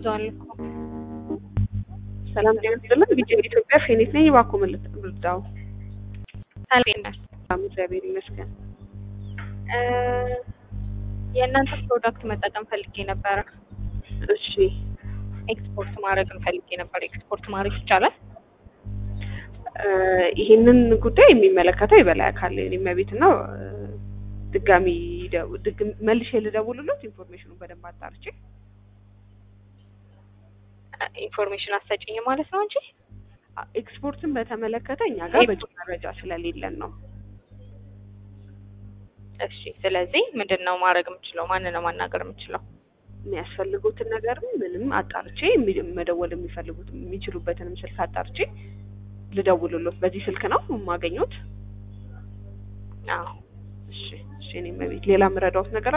ይዟል እኮ ሰላም ጤና ቪዲዮ ኢትዮጵያ ፌኒት ነኝ ባኮ መልጣው ታልገናል እግዚአብሔር ይመስገን የእናንተ ፕሮዳክት መጠቀም ፈልጌ ነበር እሺ ኤክስፖርት ማድረግ ፈልጌ ነበር ኤክስፖርት ማድረግ ይቻላል ይሄንን ጉዳይ የሚመለከተው የበላይ አካል የመቤት ነው ድጋሚ መልሼ ልደውልሎት ኢንፎርሜሽኑን በደንብ አጣርቼ ኢንፎርሜሽን አሰጪኝ ማለት ነው እንጂ ኤክስፖርትን በተመለከተ እኛ ጋር በቂ መረጃ ስለሌለን ነው እሺ ስለዚህ ምንድነው ማድረግ የምችለው ማንን ነው ማናገር የምችለው የሚያስፈልጉትን ነገር ምንም አጣርቼ መደወል የሚችሉበትንም ስልክ አጣርቼ ልደውልሎት በዚህ ስልክ ነው የማገኙት አዎ እሺ እኔ መቤት ሌላ ምረዳውት ነገር